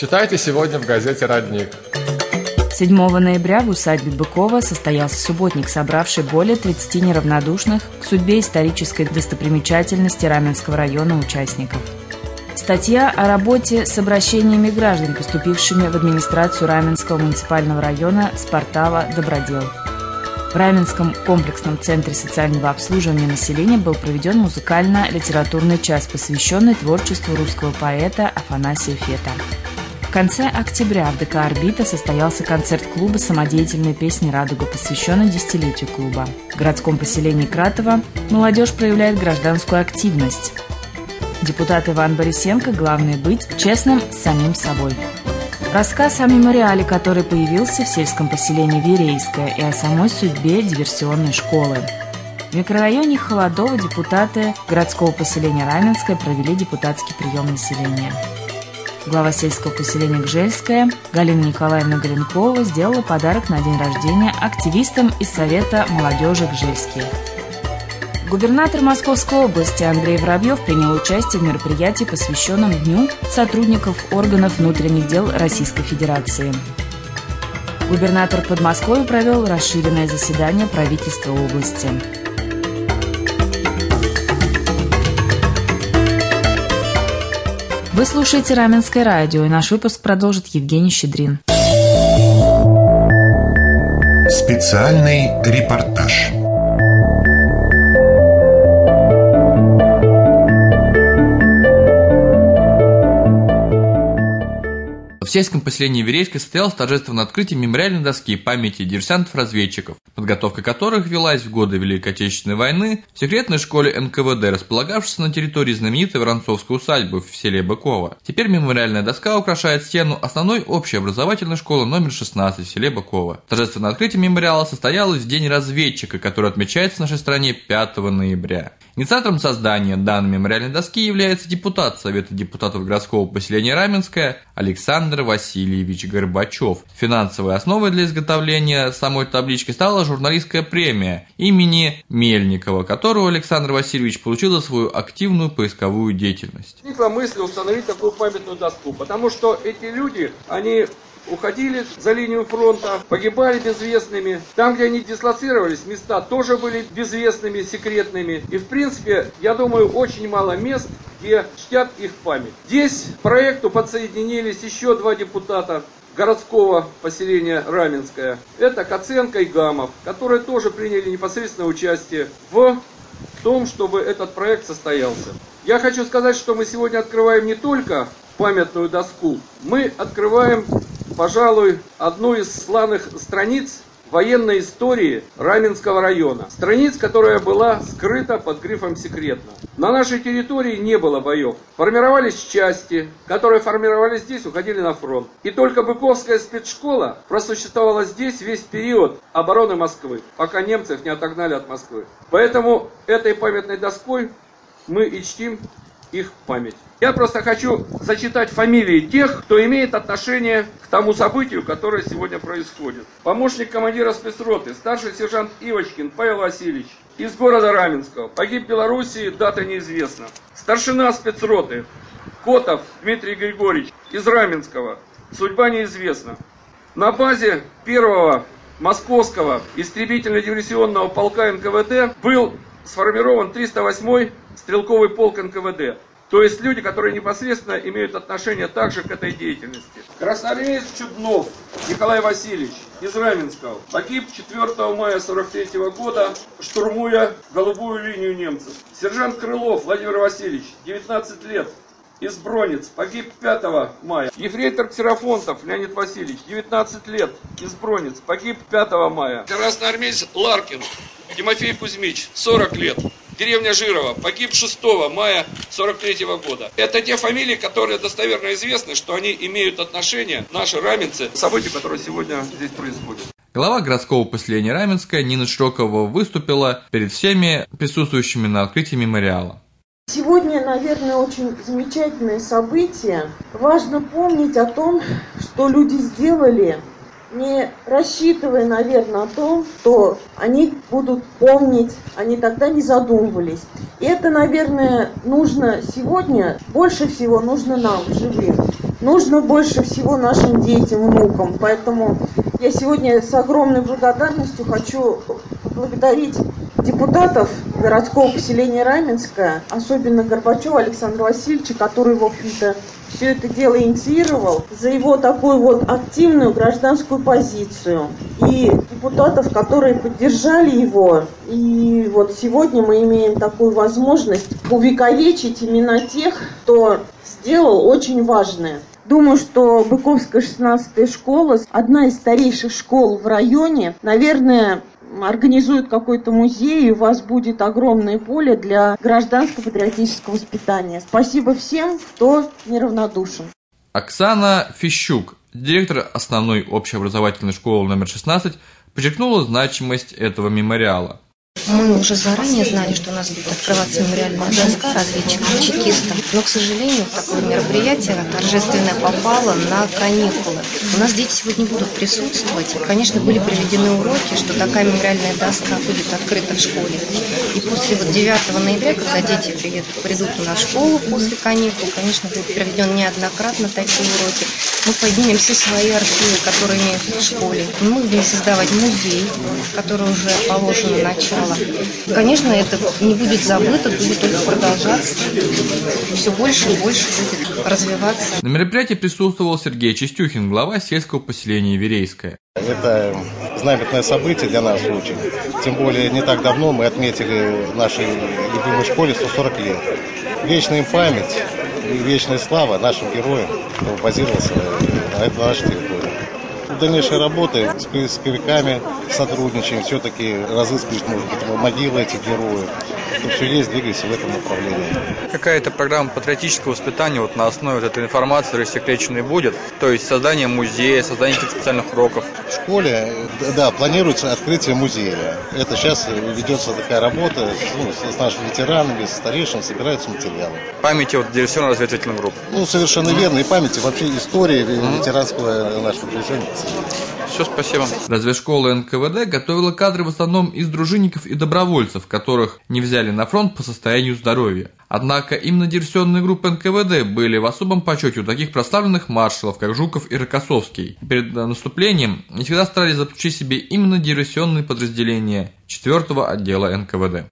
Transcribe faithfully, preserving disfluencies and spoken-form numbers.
Читайте сегодня в газете «Родник». седьмого ноября в усадьбе Быкова состоялся субботник, собравший более тридцати неравнодушных к судьбе исторической достопримечательности Раменского района участников. Статья о работе с обращениями граждан, поступившими в администрацию Раменского муниципального района с портала «Добродел». В Раменском комплексном центре социального обслуживания населения был проведен музыкально-литературный час, посвященный творчеству русского поэта Афанасия Фета. В конце октября в ДК «Орбита» состоялся концерт клуба «Самодеятельная песня «Радуга», посвященный десятилетию клуба. В городском поселении Кратово молодежь проявляет гражданскую активность. Депутат Иван Борисенко «Главное быть честным с самим собой». Рассказ о мемориале, который появился в сельском поселении Верейское, и о самой судьбе диверсионной школы. В микрорайоне Холодово депутаты городского поселения Раменское провели депутатский прием населения. Глава сельского поселения Гжельское Галина Николаевна Галенкова сделала подарок на день рождения активистам из Совета молодежи Гжельские. Губернатор Московской области Андрей Воробьев принял участие в мероприятии, посвященном Дню сотрудников органов внутренних дел Российской Федерации. Губернатор Подмосковья провел расширенное заседание правительства области. Вы слушаете Раменское радио, и наш выпуск продолжит Евгений Щедрин. Специальный репортаж. В сельском поселении Верейское состоялось торжественное открытие мемориальной доски памяти диверсантов-разведчиков, подготовка которых велась в годы Великой Отечественной войны в секретной школе эн ка вэ дэ, располагавшейся на территории знаменитой Воронцовской усадьбы в селе Быково. Теперь мемориальная доска украшает стену основной общеобразовательной школы номер шестнадцать в селе Быково. Торжественное открытие мемориала состоялось в День разведчика, который отмечается в нашей стране пятого ноября. Инициатором создания данной мемориальной доски является депутат Совета депутатов городского поселения Раменское Александр Васильевич Горбачев. Финансовой основой для изготовления самой таблички стала журналистская премия имени Мельникова, которую Александр Васильевич получил за свою активную поисковую деятельность. Возникла мысль установить такую памятную доску, потому что эти люди, они уходили за линию фронта, погибали безвестными. Там, где они дислоцировались, места тоже были безвестными, секретными. И, в принципе, я думаю, очень мало мест, где чтят их память. Здесь к проекту подсоединились еще два депутата городского поселения Раменское. Это Коценко и Гамов, которые тоже приняли непосредственное участие в том, чтобы этот проект состоялся. Я хочу сказать, что мы сегодня открываем не только памятную доску, мы открываем, пожалуй, одну из славных страниц военной истории Раменского района. Страниц, которая была скрыта под грифом «секретно». На нашей территории не было боев. Формировались части, которые формировались здесь, уходили на фронт. И только Быковская спецшкола просуществовала здесь весь период обороны Москвы, пока немцев не отогнали от Москвы. Поэтому этой памятной доской мы и чтим их память. Я просто хочу зачитать фамилии тех, кто имеет отношение к тому событию, которое сегодня происходит. Помощник командира спецроты, старший сержант Ивочкин Павел Васильевич, из города Раменского. Погиб в Белоруссии, дата неизвестна. Старшина спецроты Котов Дмитрий Григорьевич, из Раменского. Судьба неизвестна. На базе первого московского истребительно-диверсионного полка эн ка вэ дэ был сформирован триста восьмой стрелковый полк эн ка вэ дэ. То есть люди, которые непосредственно имеют отношение также к этой деятельности. Красноармеец Чуднов Николай Васильевич из Раменского погиб четвёртого мая сорок третьего года, штурмуя голубую линию немцев. Сержант Крылов Владимир Васильевич, девятнадцать лет, из Бронниц, погиб пятого мая. Ефрейтор Ксерофонтов Леонид Васильевич, девятнадцать лет, из Бронниц, погиб пятого мая. Красноармеец Ларкин Тимофей Кузьмич, сорок лет. Деревня Жирова, погиб шестого мая сорок третьего года. Это те фамилии, которые достоверно известны, что они имеют отношение, наши раменцы, к событию, которое сегодня здесь происходит. Глава городского поселения Раменское Нина Широкова выступила перед всеми присутствующими на открытии мемориала. Сегодня, наверное, очень замечательное событие. Важно помнить о том, что люди сделали не рассчитывая, наверное, о том, что они будут помнить, они тогда не задумывались. И это, наверное, нужно сегодня, больше всего нужно нам, живым. Нужно больше всего нашим детям, внукам. Поэтому я сегодня с огромной благодарностью хочу поблагодарить депутатов городского поселения Раменское, особенно Горбачева Александра Васильевича, который, в общем-то, все это дело инициировал, за его такую вот активную гражданскую позицию. И депутатов, которые поддержали его. И вот сегодня мы имеем такую возможность увековечить имена тех, кто сделал очень важное. Думаю, что Быковская шестнадцатая школа, одна из старейших школ в районе, наверное, организует какой-то музей, и у вас будет огромное поле для гражданско-патриотического воспитания. Спасибо всем, кто неравнодушен. Оксана Фищук, директор основной общеобразовательной школы номер шестнадцать, подчеркнула значимость этого мемориала. Мы уже заранее знали, что у нас будет открываться мемориальная доска разведчикам-чекистам, но, к сожалению, такое мероприятие торжественное попало на каникулы. У нас дети сегодня будут присутствовать, и, конечно, были проведены уроки, что такая мемориальная доска будет открыта в школе. И после вот девятого ноября, когда дети приедут, придут на школу после каникул, конечно, будет проведен неоднократно такие уроки. Мы поднимем все свои архивы, которые имеют в школе. Мы будем создавать музей, который уже положено начало. Конечно, это не будет забыто, будет только продолжаться. Все больше и больше будет развиваться. На мероприятии присутствовал Сергей Чистюхин, глава сельского поселения Верейское. Это знаменательное событие для нас очень. Тем более, не так давно мы отметили в нашей любимой школе сто сорок лет. Вечная им память и вечная слава нашим героям, кто базировался на нашей территории. В дальнейшей работы с поисковиками сотрудничаем, все-таки разыскивать, может быть, могилы этих героев. Это все есть, двигаемся в этом направлении. Какая-то программа патриотического воспитания вот на основе вот этой информации рассекреченной будет? То есть создание музея, создание каких-то специальных уроков? В школе, да, планируется открытие музея. Это сейчас ведется такая работа, ну, с нашими ветеранами, с старейшинами собираются материалы. Памяти вот диверсионно-разведывательных групп? Ну, совершенно верно. И памяти, вообще истории mm-hmm. ветеранского нашего движения. Все, спасибо. Разведшкола эн ка вэ дэ готовила кадры в основном из дружинников и добровольцев, которых не взяли на фронт по состоянию здоровья. Однако именно диверсионные группы эн ка вэ дэ были в особом почете у таких прославленных маршалов, как Жуков и Рокоссовский. Перед наступлением они всегда старались заполучить себе именно диверсионные подразделения четвёртого отдела эн ка вэ дэ.